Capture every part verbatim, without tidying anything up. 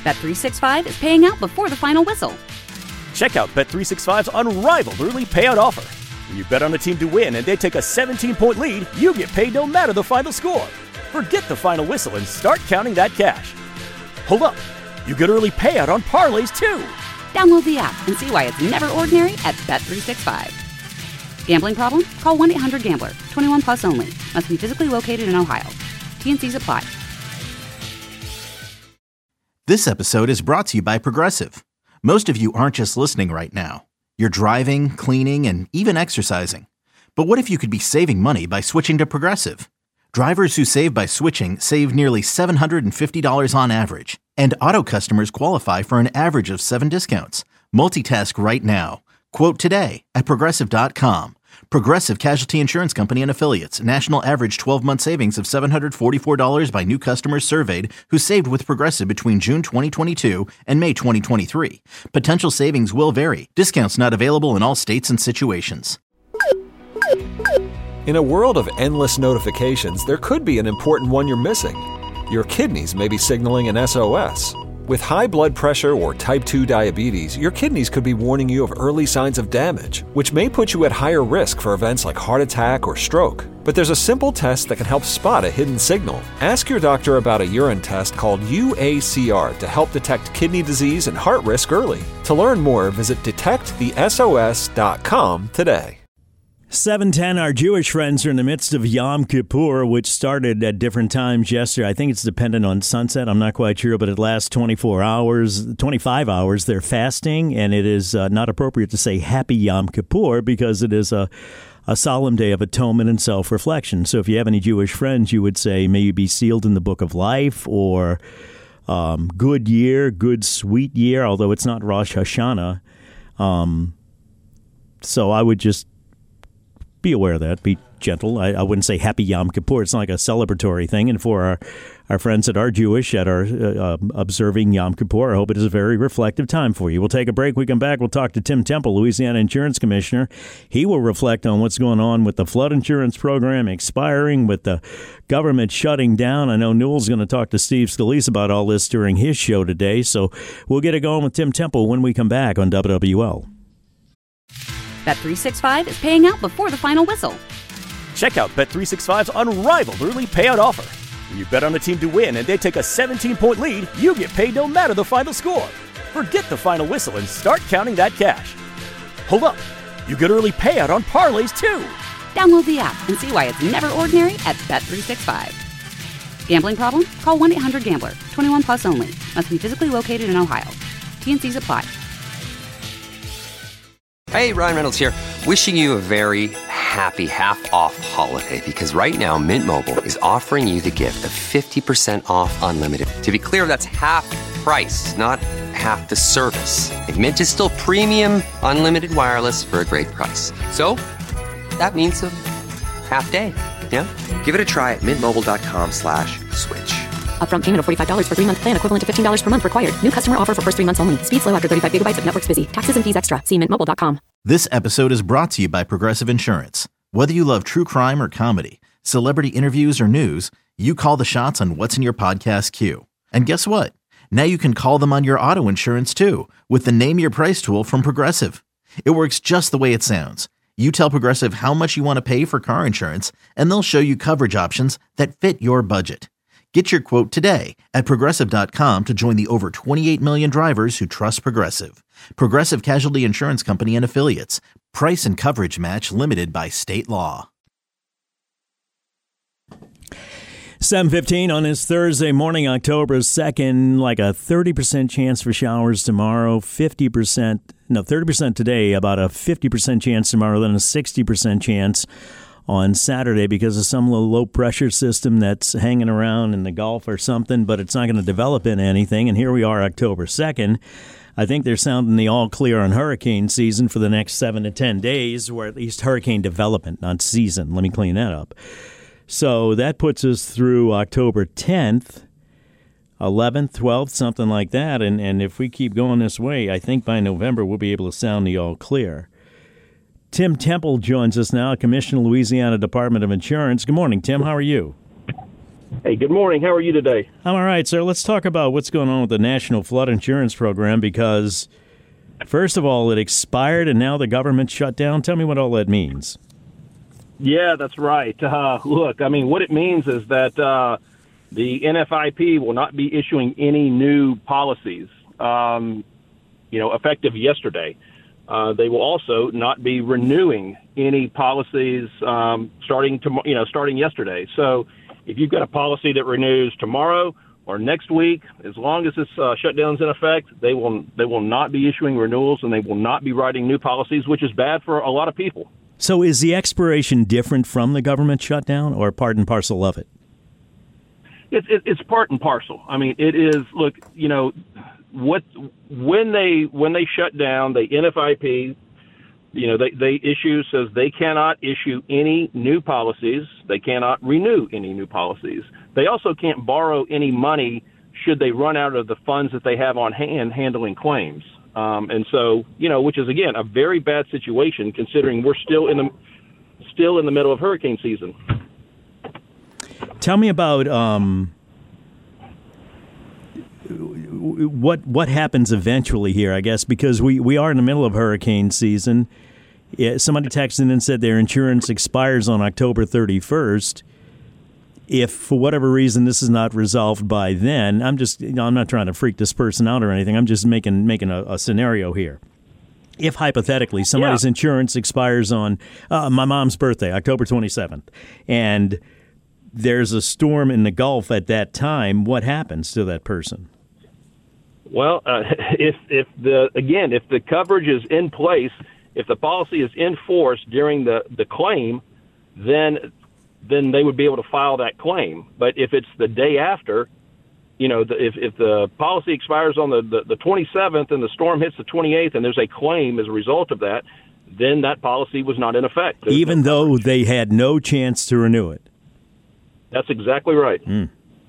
Bet three sixty-five is paying out before the final whistle. Check out Bet three sixty-five's unrivaled early payout offer. When you bet on a team to win and they take a seventeen-point lead, you get paid no matter the final score. Forget the final whistle and start counting that cash. Hold up. You get early payout on parlays, too. Download the app and see why it's never ordinary at Bet three sixty-five. Gambling problem? Call one eight hundred gambler. twenty-one plus only. Must be physically located in Ohio. T N Cs apply. This episode is brought to you by Progressive. Most of you aren't just listening right now. You're driving, cleaning, and even exercising. But what if you could be saving money by switching to Progressive? Drivers who save by switching save nearly seven hundred fifty dollars on average. And auto customers qualify for an average of seven discounts. Multitask right now. Quote today at Progressive dot com. Progressive Casualty Insurance Company and Affiliates. National average twelve-month savings of seven hundred forty-four dollars by new customers surveyed who saved with Progressive between June twenty twenty-two and May twenty twenty-three. Potential savings will vary. Discounts not available in all states and situations. In a world of endless notifications, there could be an important one you're missing. Your kidneys may be signaling an S O S. With high blood pressure or type two diabetes, your kidneys could be warning you of early signs of damage, which may put you at higher risk for events like heart attack or stroke. But there's a simple test that can help spot a hidden signal. Ask your doctor about a urine test called U A C R to help detect kidney disease and heart risk early. To learn more, visit detect the S O S dot com today. seven ten, our Jewish friends are in the midst of Yom Kippur, which started at different times yesterday. I think it's dependent on sunset. I'm not quite sure, but it lasts twenty-four hours, twenty-five hours. They're fasting, and it is uh, not appropriate to say Happy Yom Kippur because it is a, a solemn day of atonement and self-reflection. So if you have any Jewish friends, you would say, may you be sealed in the book of life, or um, good year, good sweet year, although it's not Rosh Hashanah. Um, so I would just be aware of that. Be gentle. I, I wouldn't say Happy Yom Kippur. It's not like a celebratory thing. And for our, our friends that are Jewish that are uh, observing Yom Kippur, I hope it is a very reflective time for you. We'll take a break. We come back. We'll talk to Tim Temple, Louisiana Insurance Commissioner. He will reflect on what's going on with the flood insurance program expiring, with the government shutting down. I know Newell's going to talk to Steve Scalise about all this during his show today. So we'll get it going with Tim Temple when we come back on W W L. Bet three sixty-five is paying out before the final whistle. Check out Bet three sixty-five's unrivaled early payout offer. When you bet on a team to win and they take a seventeen-point lead, you get paid no matter the final score. Forget the final whistle and start counting that cash. Hold up. You get early payout on parlays, too. Download the app and see why it's never ordinary at Bet three sixty-five. Gambling problem? Call one eight hundred gambler. twenty-one plus only. Must be physically located in Ohio. T N Cs apply. Hey, Ryan Reynolds here. Wishing you a very happy half-off holiday, because right now Mint Mobile is offering you the gift of fifty percent off unlimited. To be clear, that's half price, not half the service. And Mint is still premium unlimited wireless for a great price. So that means a half day. Yeah? Give it a try at mintmobile.com slash switch. Upfront payment of forty-five dollars for three-month plan equivalent to fifteen dollars per month required. New customer offer for first three months only. Speed slow after thirty-five gigabytes if network's busy. Taxes and fees extra. See mint mobile dot com. This episode is brought to you by Progressive Insurance. Whether you love true crime or comedy, celebrity interviews or news, you call the shots on what's in your podcast queue. And guess what? Now you can call them on your auto insurance too with the Name Your Price tool from Progressive. It works just the way it sounds. You tell Progressive how much you want to pay for car insurance, and they'll show you coverage options that fit your budget. Get your quote today at Progressive dot com to join the over twenty-eight million drivers who trust Progressive. Progressive Casualty Insurance Company and Affiliates. Price and coverage match limited by state law. seven fifteen on this Thursday morning, October second, like a thirty percent chance for showers tomorrow, fifty percent, no, thirty percent today, about a fifty percent chance tomorrow, then a sixty percent chance on Saturday because of some little low-pressure system that's hanging around in the Gulf or something, but it's not going to develop into anything. And here we are, October second. I think they're sounding the all-clear on hurricane season for the next seven to ten days, or at least hurricane development, not season. Let me clean that up. So that puts us through October tenth, eleventh, twelfth, something like that. And, and if we keep going this way, I think by November we'll be able to sound the all-clear. Tim Temple joins us now, Commissioner, Louisiana Department of Insurance. Good morning, Tim. How are you? Hey, good morning. How are you today? I'm all right, sir. Let's talk about what's going on with the National Flood Insurance Program because, first of all, it expired and now the government shut down. Tell me what all that means. Yeah, that's right. Uh, look, I mean, what it means is that uh, the N F I P will not be issuing any new policies, um, you know, effective yesterday. Uh, they will also not be renewing any policies um, starting to, you know, starting yesterday. So if you've got a policy that renews tomorrow or next week, as long as this uh, shutdown's in effect, they will they will not be issuing renewals and they will not be writing new policies, which is bad for a lot of people. So is the expiration different from the government shutdown or part and parcel of it? It's it, it's part and parcel. I mean, it is. Look, you know, what when they when they shut down, the N F I P, you know, they they issue says they cannot issue any new policies. They cannot renew any new policies. They also can't borrow any money should they run out of the funds that they have on hand handling claims. Um, and so, you know, which is again a very bad situation considering we're still in the still in the middle of hurricane season. Tell me about um, what what happens eventually here, I guess, because we, we are in the middle of hurricane season. Yeah, somebody texted in and said their insurance expires on October thirty-first. If for whatever reason this is not resolved by then, I'm just you know, I'm not trying to freak this person out or anything. I'm just making making a, a scenario here. If hypothetically somebody's yeah. insurance expires on uh, my mom's birthday, October twenty-seventh, and there's a storm in the Gulf at that time, what happens to that person? Well, uh, if if the again, if the coverage is in place, if the policy is in force during the, the claim, then then they would be able to file that claim. But if it's the day after, you know, the, if if the policy expires on the, the, the twenty-seventh and the storm hits the twenty-eighth and there's a claim as a result of that, then that policy was not in effect. There's Even no though coverage. they had no chance to renew it. That's exactly right. Mm.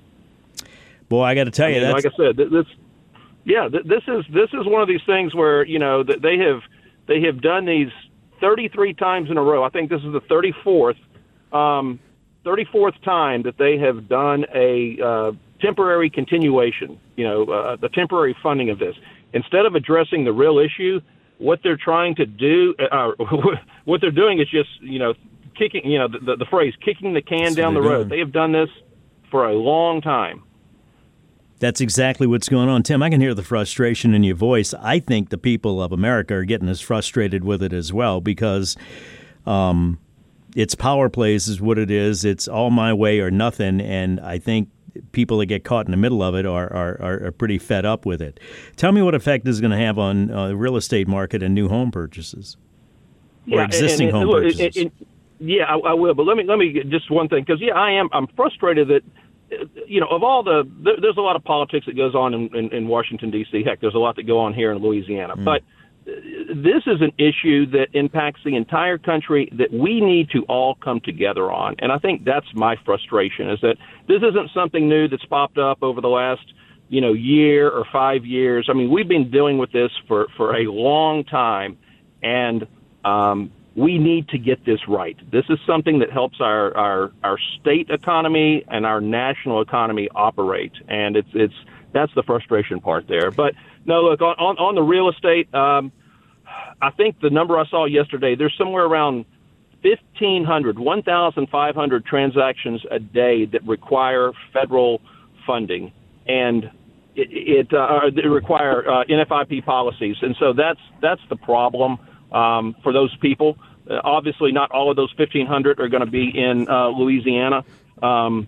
Boy, I got to tell I you, mean, that's... like I said, this, yeah, this is this is one of these things where you know they have they have done these thirty-three times in a row. I think this is the thirty-fourth, um, thirty-fourth time that they have done a uh, temporary continuation. You know, uh, the temporary funding of this instead of addressing the real issue. What they're trying to do, uh, what they're doing is just you know. kicking, you know, the, the, the phrase kicking the can That's down the road. doing. They have done this for a long time. That's exactly what's going on. Tim, I can hear the frustration in your voice. I think the people of America are getting as frustrated with it as well because um, it's power plays is what it is. It's all my way or nothing. And I think people that get caught in the middle of it are, are, are pretty fed up with it. Tell me what effect this is going to have on uh, the real estate market and new home purchases or yeah, existing and, and, home look, purchases. it, it, Yeah, I, I will. But let me let me get just one thing, because yeah, I am. I'm frustrated that you know of all the there, there's a lot of politics that goes on in, in, in Washington D C. Heck, there's a lot that go on here in Louisiana. Mm. But this is an issue that impacts the entire country that we need to all come together on. And I think that's my frustration, is that this isn't something new that's popped up over the last you know year or five years. I mean, we've been dealing with this for for a long time, and um, we need to get this right. This is something that helps our, our, our state economy and our national economy operate. And it's, it's, that's the frustration part there. But no, look, on, on, on the real estate, um, I think the number I saw yesterday, there's somewhere around fifteen hundred, one thousand five hundred transactions a day that require federal funding. And it, it, uh, they require uh, N F I P policies. And so that's, that's the problem. Um, for those people, uh, obviously not all of those fifteen hundred are going to be in uh, Louisiana, um,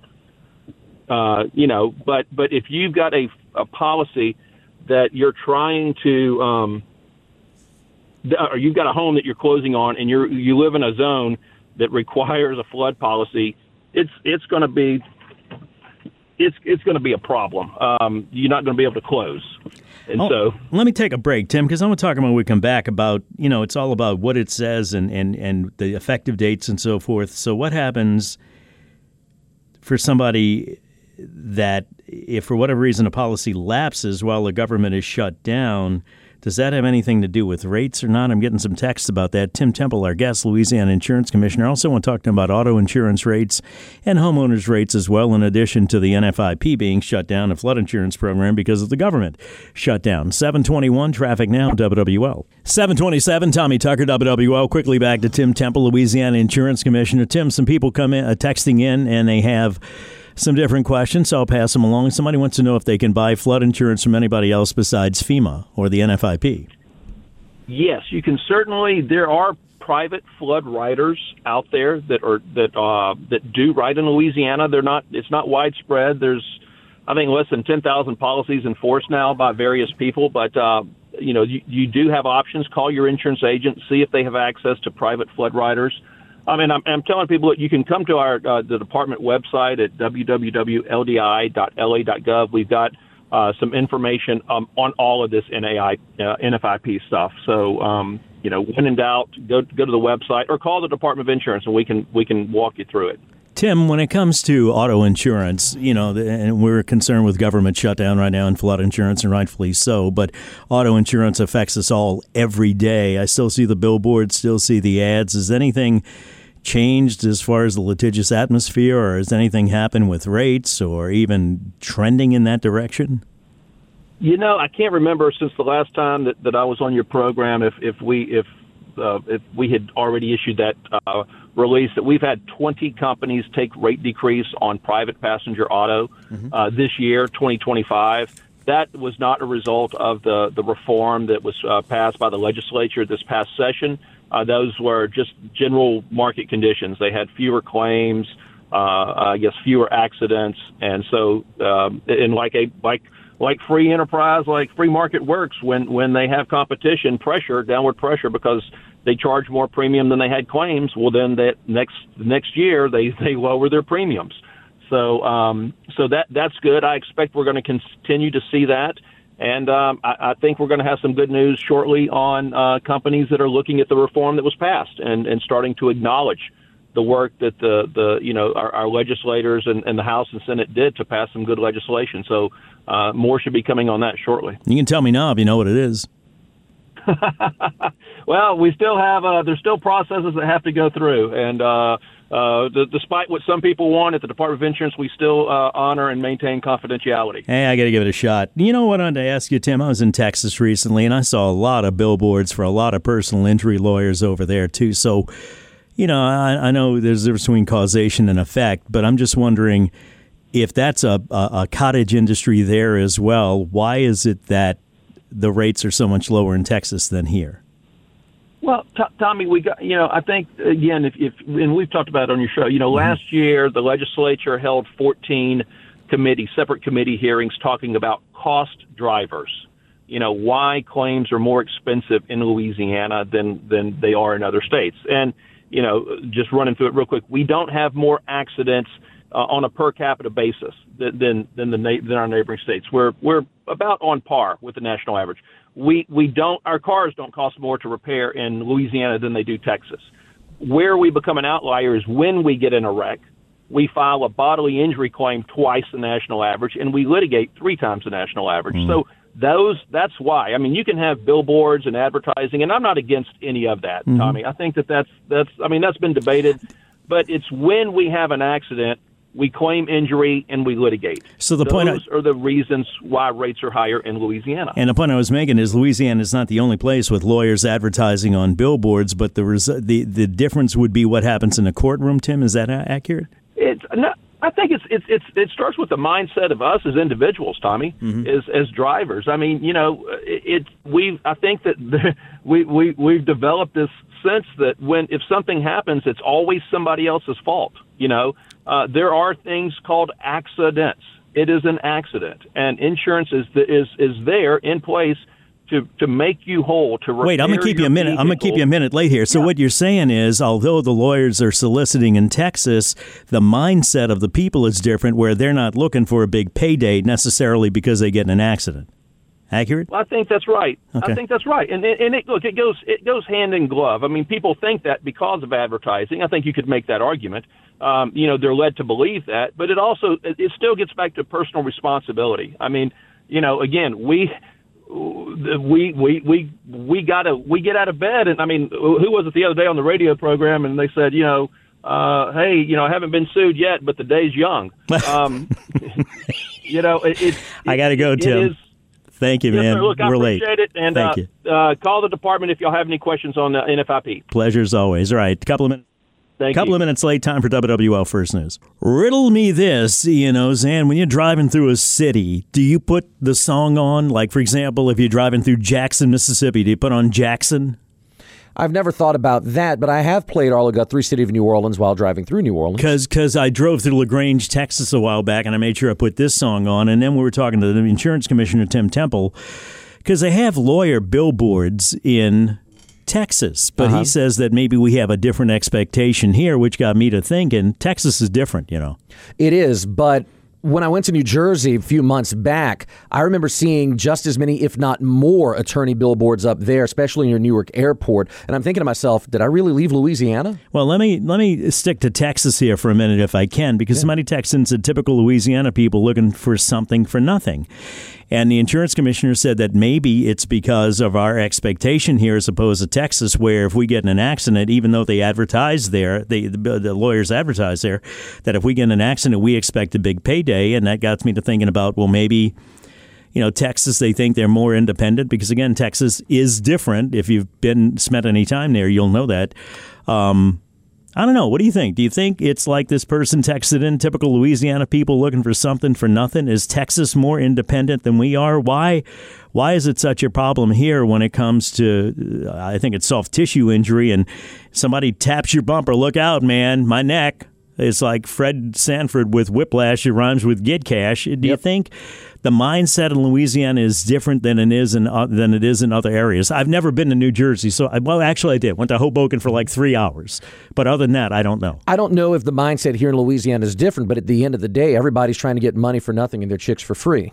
uh, you know, but but if you've got a, a policy that you're trying to, um, or you've got a home that you're closing on and you're, you live in a zone that requires a flood policy, it's it's going to be it's it's going to be a problem. Um, you're not going to be able to close. And oh, so, let me take a break, Tim, because I want to talk about when we come back about, you know, it's all about what it says and, and, and the effective dates and so forth. So what happens for somebody that if for whatever reason a policy lapses while the government is shut down, Does that have anything to do with rates or not? I'm getting some texts about that. Tim Temple, our guest, Louisiana Insurance Commissioner. I also want to talk to him about auto insurance rates and homeowners rates as well, in addition to the N F I P being shut down, a flood insurance program because of the government shutdown. seven twenty-one, traffic now, W W L. seven twenty-seven, Tommy Tucker, W W L. Quickly back to Tim Temple, Louisiana Insurance Commissioner. Tim, some people come in uh, texting in and they have some different questions, so I'll pass them along. Somebody wants to know if they can buy flood insurance from anybody else besides FEMA or the N F I P. Yes, you can certainly. There are private flood writers out there that are that uh, that do write in Louisiana. They're not. It's not widespread. There's, I think, less than ten thousand policies in force now by various people. But uh, you know, you, you do have options. Call your insurance agent. See if they have access to private flood writers. I mean, I'm, I'm telling people that you can come to our uh, the department website at w w w dot l d i dot l a dot gov. We've got uh, some information um, on all of this N A I, uh, N F I P stuff. So, um, you know, when in doubt, go go to the website or call the Department of Insurance, and we can we can walk you through it. Tim, when it comes to auto insurance, you know, and we're concerned with government shutdown right now and flood insurance, and rightfully so, but auto insurance affects us all every day. I still see the billboards, still see the ads. Is anything changed as far as the litigious atmosphere, or has anything happened with rates or even trending in that direction? You know, I can't remember since the last time that, that I was on your program if, if we if uh, if we had already issued that uh, release that we've had twenty companies take rate decrease on private passenger auto mm-hmm. uh, this year, twenty twenty-five. That was not a result of the, the reform that was uh, passed by the legislature this past session. Uh, those were just general market conditions. They had fewer claims, uh, I guess fewer accidents, and so um, and like a like like free enterprise, like free market works when when they have competition pressure, downward pressure because they charge more premium than they had claims. Well, then that next next year they they lower their premiums. So um, so that that's good. I expect we're going to continue to see that. And um, I, I think we're going to have some good news shortly on uh, companies that are looking at the reform that was passed and, and starting to acknowledge the work that the, the you know our, our legislators and, and the House and Senate did to pass some good legislation. So uh, more should be coming on that shortly. You can tell me now if you know what it is. Well, we still have uh, there's still processes that have to go through, and uh, uh, d- despite what some people want at the Department of Insurance, we still uh, honor and maintain confidentiality. Hey, I got to give it a shot. You know what I wanted to ask you, Tim? I was in Texas recently, and I saw a lot of billboards for a lot of personal injury lawyers over there too. So, you know, I, I know there's a difference between causation and effect, but I'm just wondering if that's a, a, a cottage industry there as well. Why is it that the rates are so much lower in Texas than here? Well, T- Tommy, we got, you know, I think, again, if, if, and we've talked about it on your show, you know, mm-hmm. last year the legislature held fourteen committee, separate committee hearings talking about cost drivers, you know, why claims are more expensive in Louisiana than, than they are in other states. And, you know, just running through it real quick, we don't have more accidents uh, on a per capita basis than, than, than, the na- than our neighboring states. We're, we're about on par with the national average. We we don't our cars don't cost more to repair in Louisiana than they do Texas. Where we become an outlier is when we get in a wreck, we file a bodily injury claim twice the national average, and we litigate three times the national average. Mm. So those that's why. I mean, you can have billboards and advertising, and I'm not against any of that, mm-hmm. Tommy. I think that that's that's I mean that's been debated, but it's when we have an accident, we claim injury, and we litigate. So the Those point I, are the reasons why rates are higher in Louisiana. And the point I was making is Louisiana is not the only place with lawyers advertising on billboards, but the res- the the difference would be what happens in a courtroom. Tim, is that accurate? It's no, I think it's it's it's it starts with the mindset of us as individuals, Tommy, mm-hmm. as as drivers. I mean, you know, it, it we I think that the, we we we've developed this sense that when if something happens, it's always somebody else's fault. You know. Uh, there are things called accidents. It is an accident, and insurance is the, is is there in place to, to make you whole. To repair wait, I'm gonna keep you a minute. Vehicle. I'm gonna keep you a minute late here. So yeah. What you're saying is, although the lawyers are soliciting in Texas, the mindset of the people is different, where they're not looking for a big payday necessarily because they get in an accident. Accurate? Well, I think that's right. Okay. I think that's right. And and it, look, it goes it goes hand in glove. I mean, people think that because of advertising. I think you could make that argument. Um, you know, they're led to believe that, but it also it, it still gets back to personal responsibility. I mean, you know, again, we we we we we got to we get out of bed, and I mean, who was it the other day on the radio program? And they said, you know, uh, hey, you know, I haven't been sued yet, but the day's young. Um, you know, it, it, I got to go, it, Tim. It is, Thank you, yes, man. sir. Look, I We're appreciate late. it, and Thank uh, you. Uh, call the department if y'all have any questions on the N F I P. Pleasure as always. All right, couple of minutes. Thank couple you. of minutes late. Time for W W L First News. Riddle me this, you know, Zan. When you're driving through a city, do you put the song on? Like, for example, if you're driving through Jackson, Mississippi, do you put on Jackson? I've never thought about that, but I have played All Guthrie, City of New Orleans, while driving through New Orleans. Because I drove through LaGrange, Texas a while back, and I made sure I put this song on. And then we were talking to the insurance commissioner, Tim Temple, because they have lawyer billboards in Texas. But uh-huh. he says that maybe we have a different expectation here, which got me to thinking Texas is different, you know. It is, but when I went to New Jersey a few months back, I remember seeing just as many, if not more, attorney billboards up there, especially near Newark Airport. And I'm thinking to myself, did I really leave Louisiana? Well, let me let me stick to Texas here for a minute if I can, because yeah. many Texans are typical Louisiana people looking for something for nothing. And the insurance commissioner said that maybe it's because of our expectation here as opposed to Texas, where if we get in an accident, even though they advertise there, they, the, the lawyers advertise there, that if we get in an accident, we expect a big payday. And that got me to thinking about, well, maybe, you know, Texas, they think they're more independent because, again, Texas is different. If you've been spent any time there, you'll know that. Um I don't know. What do you think? Do you think it's like this person texted in, typical Louisiana people looking for something for nothing? Is Texas more independent than we are? Why why is it such a problem here when it comes to, uh, I think it's soft tissue injury, and somebody taps your bumper, look out, man, my neck. It's like Fred Sanford with Whiplash. It rhymes with get cash. Do yep. you think the mindset in Louisiana is different than it is in uh, than it is in other areas? I've never been to New Jersey, so I, well, actually, I did. Went to Hoboken for like three hours, but other than that, I don't know. I don't know if the mindset here in Louisiana is different, but at the end of the day, everybody's trying to get money for nothing and their chicks for free.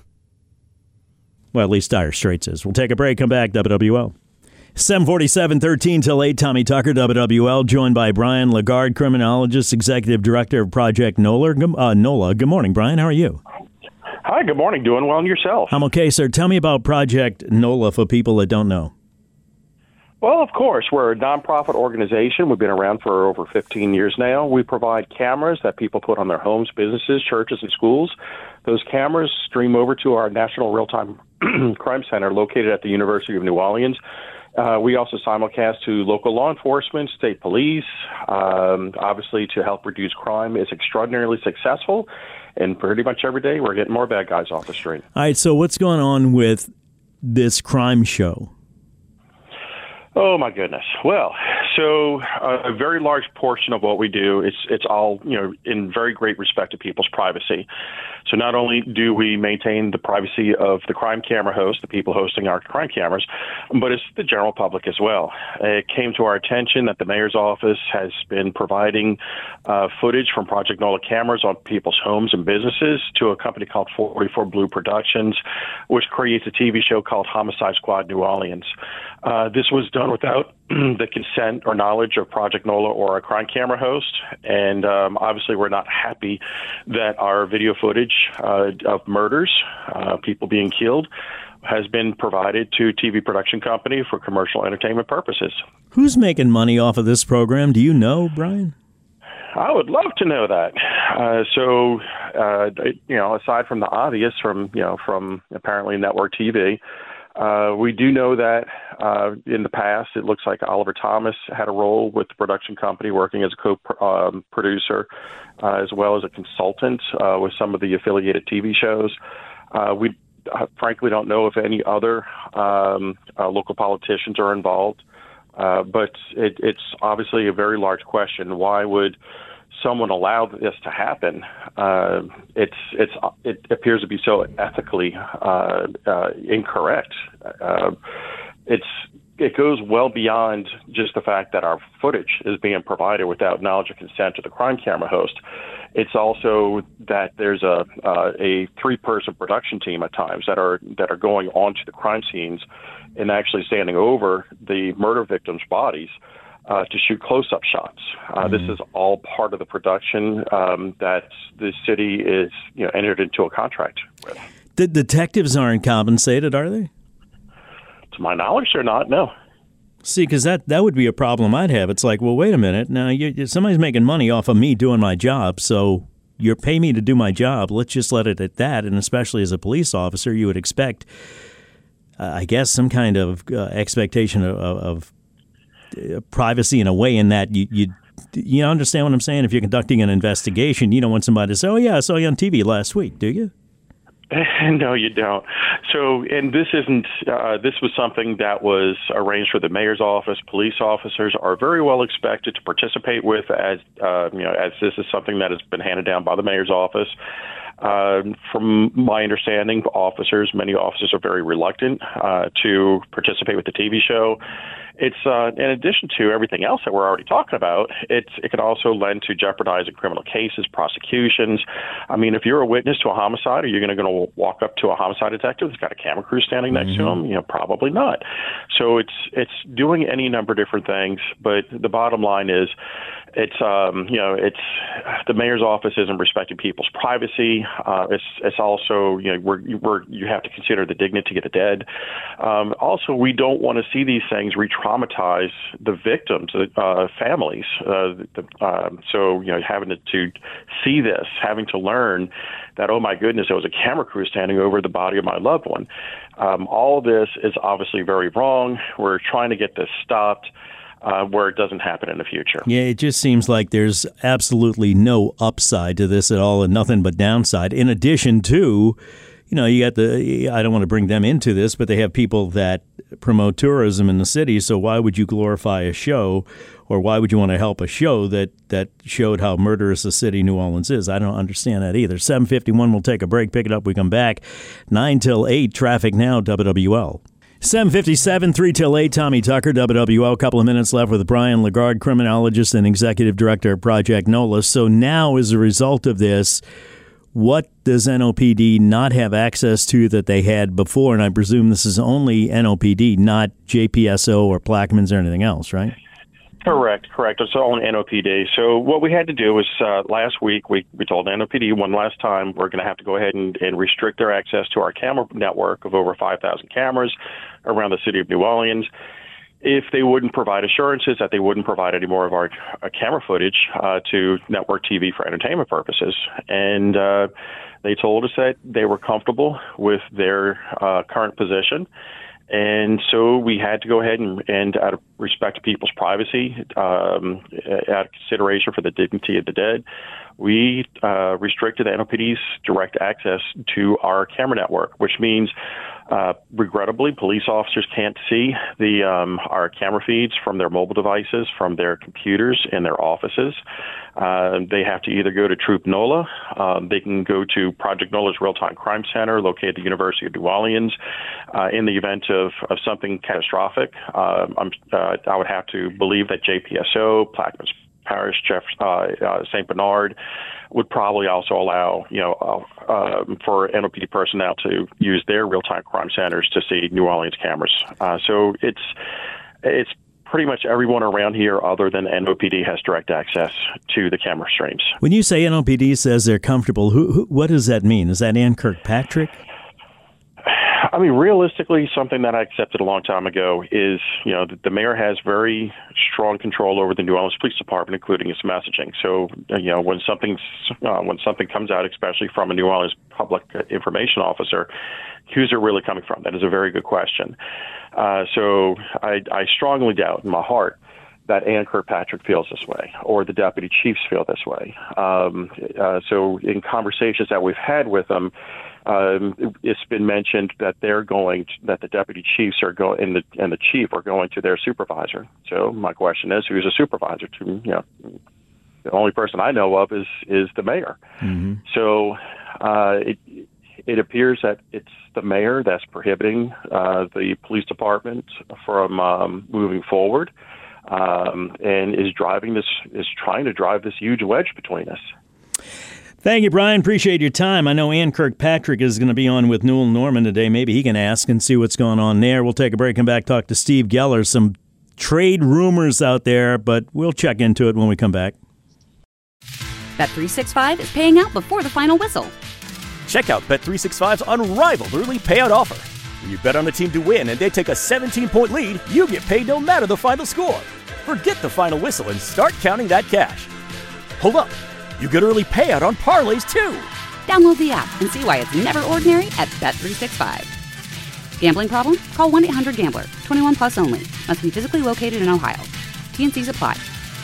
Well, at least Dire Straits is. We'll take a break. Come back. W W L. seven forty-seven, thirteen till eight, Tommy Tucker, W W L, joined by Brian Lagarde, criminologist, executive director of Project NOLA. Uh, NOLA. Good morning, Brian. How are you? Hi, good morning. Doing well, and yourself? I'm okay, sir. Tell me about Project NOLA for people that don't know. Well, of course. We're a nonprofit organization. We've been around for over fifteen years now. We provide cameras that people put on their homes, businesses, churches, and schools. Those cameras stream over to our National Real-Time Crime Center located at the University of New Orleans. Uh, we also simulcast to local law enforcement, state police, um, obviously to help reduce crime. It's extraordinarily successful, and pretty much every day we're getting more bad guys off the street. All right, so what's going on with this crime show? Oh, my goodness. Well, so uh, a very large portion of what we do, it's it's all, you know, in very great respect to people's privacy. So not only do we maintain the privacy of the crime camera host, the people hosting our crime cameras, but it's the general public as well. It came to our attention that the mayor's office has been providing uh, footage from Project NOLA cameras on people's homes and businesses to a company called forty-four Blue Productions, which creates a T V show called Homicide Squad New Orleans. Uh, this was done without the consent or knowledge of Project NOLA or a crime camera host. And um, obviously we're not happy that our video footage uh, of murders, uh, people being killed, has been provided to T V production company for commercial entertainment purposes. Who's making money off of this program? Do you know, Brian? I would love to know that. Uh, so, uh, you know, aside from the obvious from, you know, from apparently network T V, Uh, we do know that uh, in the past, it looks like Oliver Thomas had a role with the production company working as a co-producer uh, as well as a consultant uh, with some of the affiliated T V shows. Uh, we uh, frankly don't know if any other um, uh, local politicians are involved, uh, but it, it's obviously a very large question. Why would someone allow this to happen? Uh, it's it's it appears to be so ethically uh, uh, incorrect. Uh, it's it goes well beyond just the fact that our footage is being provided without knowledge or consent to the crime camera host. It's also that there's a uh, a three-person production team at times that are that are going onto the crime scenes and actually standing over the murder victims' bodies Uh, to shoot close-up shots. Uh, mm-hmm. This is all part of the production um, that the city is, you know, entered into a contract with. The detectives aren't compensated, are they? To my knowledge, they're not, no. See, because that, that would be a problem I'd have. It's like, well, wait a minute. Now, you, somebody's making money off of me doing my job, so you're paying me to do my job. Let's just let it at that. And especially as a police officer, you would expect, uh, I guess, some kind of uh, expectation of, of uh, privacy in a way in that you, you you understand what I'm saying? If you're conducting an investigation, you don't want somebody to say, oh, yeah, I saw you on T V last week, do you? No, you don't. So, and this isn't, uh, this was something that was arranged for the mayor's office. Police officers are very well expected to participate with, as, uh, you know, as this is something that has been handed down by the mayor's office. Uh, from my understanding, officers, many officers are very reluctant uh, to participate with the T V show. It's uh, in addition to everything else that we're already talking about, it's, it can also lend to jeopardizing criminal cases, prosecutions. I mean, if you're a witness to a homicide, are you going to walk up to a homicide detective that's got a camera crew standing next mm-hmm. to him? You know, probably not. So it's it's doing any number of different things. But the bottom line is, it's um, you know, it's the mayor's office isn't respecting people's privacy. Uh, it's it's also, you know, we're, we're you have to consider the dignity of the dead. Um, also, we don't want to see these things re-traumatize the victims, uh, families. Uh, the, uh, so you know, having to, to see this, having to learn that, oh my goodness, there was a camera crew standing over the body of my loved one. Um, all of this is obviously very wrong. We're trying to get this stopped. Uh, where it doesn't happen in the future. Yeah, it just seems like there's absolutely no upside to this at all and nothing but downside. In addition to, you know, you got the, I don't want to bring them into this, but they have people that promote tourism in the city, so why would you glorify a show, or why would you want to help a show that, that showed how murderous a city New Orleans is? I don't understand that either. seven fifty-one, we'll take a break, pick it up, we come back. nine till eight, traffic now, W W L. seven fifty-seven, three till eight, Tommy Tucker, W W L. A couple of minutes left with Brian Lagarde, criminologist and executive director of Project NOLA. So now, as a result of this, what does N O P D not have access to that they had before? And I presume this is only N O P D, not J P S O or Plaquemines or anything else, right? Correct, correct. It's all N O P D. So what we had to do was uh, last week we, we told N O P D one last time we're going to have to go ahead and, and restrict their access to our camera network of over five thousand cameras around the city of New Orleans if they wouldn't provide assurances that they wouldn't provide any more of our uh, camera footage uh, to network T V for entertainment purposes. And uh, they told us that they were comfortable with their uh, current position. And so we had to go ahead and, and out of respect to people's privacy, um, out of consideration for the dignity of the dead, we uh, restricted N O P D's direct access to our camera network, which means, uh, regrettably, police officers can't see the um, our camera feeds from their mobile devices, from their computers in their offices. Uh, they have to either go to Troop NOLA, um, they can go to Project NOLA's Real-Time Crime Center located at the University of New Orleans. Uh, in the event of, of something catastrophic, uh, I'm, uh, I would have to believe that J P S O, Plaquemines Parish, Jeff, uh, uh, Saint Bernard would probably also allow, you know, uh, um, for N O P D personnel to use their real-time crime centers to see New Orleans cameras. Uh, so it's it's pretty much everyone around here other than N O P D has direct access to the camera streams. When you say N O P D says they're comfortable, who, who what does that mean? Is that Ann Kirkpatrick? I mean, realistically, something that I accepted a long time ago is, you know, the, the mayor has very strong control over the New Orleans Police Department, including its messaging. So, you know, when something's uh, when something comes out, especially from a New Orleans public information officer, who's it really coming from? That is a very good question. Uh, so I, I strongly doubt in my heart that Ann Kirkpatrick feels this way, or the deputy chiefs feel this way. Um, uh, so in conversations that we've had with them, um, it's been mentioned that they're going, to, that the deputy chiefs are going, and the and the chief are going to their supervisor. So my question is, who's a supervisor to? You know, the only person I know of is is the mayor. Mm-hmm. So uh, it it appears that it's the mayor that's prohibiting uh, the police department from um, moving forward. Um, and is driving this, is trying to drive this huge wedge between us. Thank you, Brian. Appreciate your time. I know Ann Kirkpatrick is going to be on with Newell Norman today. Maybe he can ask and see what's going on there. We'll take a break and back talk to Steve Geller. Some trade rumors out there, but we'll check into it when we come back. Bet three sixty-five is paying out before the final whistle. Check out Bet three sixty-five's unrivaled early payout offer. When you bet on a team to win and they take a seventeen-point lead, you get paid no matter the final score. Forget the final whistle and start counting that cash. Hold up. You get early payout on parlays, too. Download the app and see why it's never ordinary at Bet three sixty-five. Gambling problem? Call one eight hundred gambler. twenty-one plus only. Must be physically located in Ohio. T and C's apply.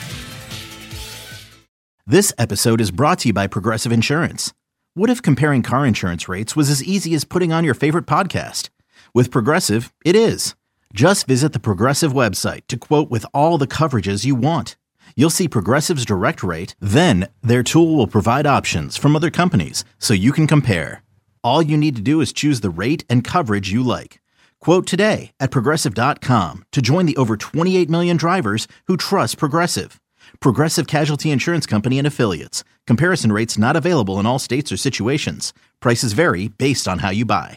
This episode is brought to you by Progressive Insurance. What if comparing car insurance rates was as easy as putting on your favorite podcast? With Progressive, it is. Just visit the Progressive website to quote with all the coverages you want. You'll see Progressive's direct rate, then their tool will provide options from other companies so you can compare. All you need to do is choose the rate and coverage you like. Quote today at Progressive dot com to join the over twenty-eight million drivers who trust Progressive. Progressive Casualty Insurance Company and Affiliates. Comparison rates not available in all states or situations. Prices vary based on how you buy.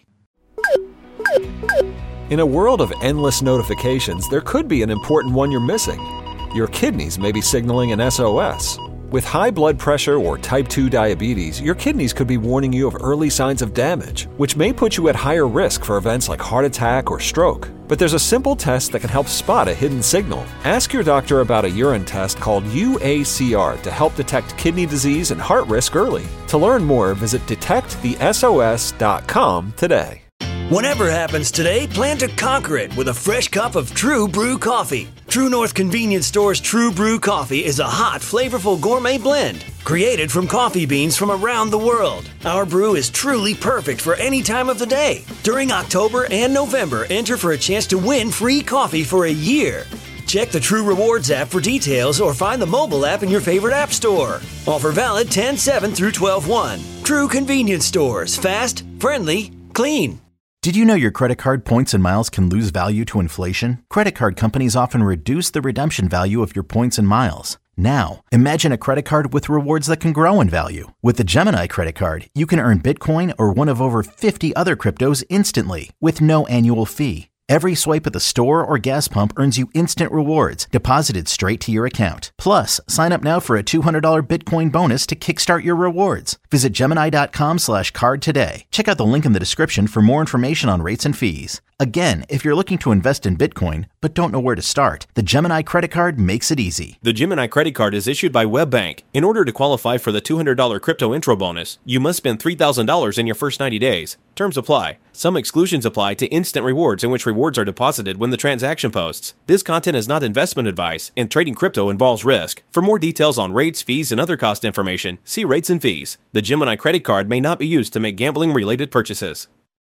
In a world of endless notifications, there could be an important one you're missing. Your kidneys may be signaling an S O S. With high blood pressure or type two diabetes, your kidneys could be warning you of early signs of damage, which may put you at higher risk for events like heart attack or stroke. But there's a simple test that can help spot a hidden signal. Ask your doctor about a urine test called U A C R to help detect kidney disease and heart risk early. To learn more, visit detect the S O S dot com today. Whatever happens today, plan to conquer it with a fresh cup of True Brew coffee. True North Convenience Store's True Brew coffee is a hot, flavorful gourmet blend created from coffee beans from around the world. Our brew is truly perfect for any time of the day. During October and November, enter for a chance to win free coffee for a year. Check the True Rewards app for details or find the mobile app in your favorite app store. Offer valid ten seven through twelve one. True Convenience Stores. Fast, friendly, clean. Did you know your credit card points and miles can lose value to inflation? Credit card companies often reduce the redemption value of your points and miles. Now, imagine a credit card with rewards that can grow in value. With the Gemini credit card, you can earn Bitcoin or one of over fifty other cryptos instantly with no annual fee. Every swipe at the store or gas pump earns you instant rewards deposited straight to your account. Plus, sign up now for a two hundred dollars Bitcoin bonus to kickstart your rewards. Visit Gemini.com slash card today. Check out the link in the description for more information on rates and fees. Again, if you're looking to invest in Bitcoin but don't know where to start, the Gemini credit card makes it easy. The Gemini credit card is issued by WebBank. In order to qualify for the two hundred dollars crypto intro bonus, you must spend three thousand dollars in your first ninety days. Terms apply. Some exclusions apply to instant rewards in which rewards are deposited when the transaction posts. This content is not investment advice, and trading crypto involves risk. For more details on rates, fees, and other cost information, see rates and fees. The Gemini credit card may not be used to make gambling-related purchases.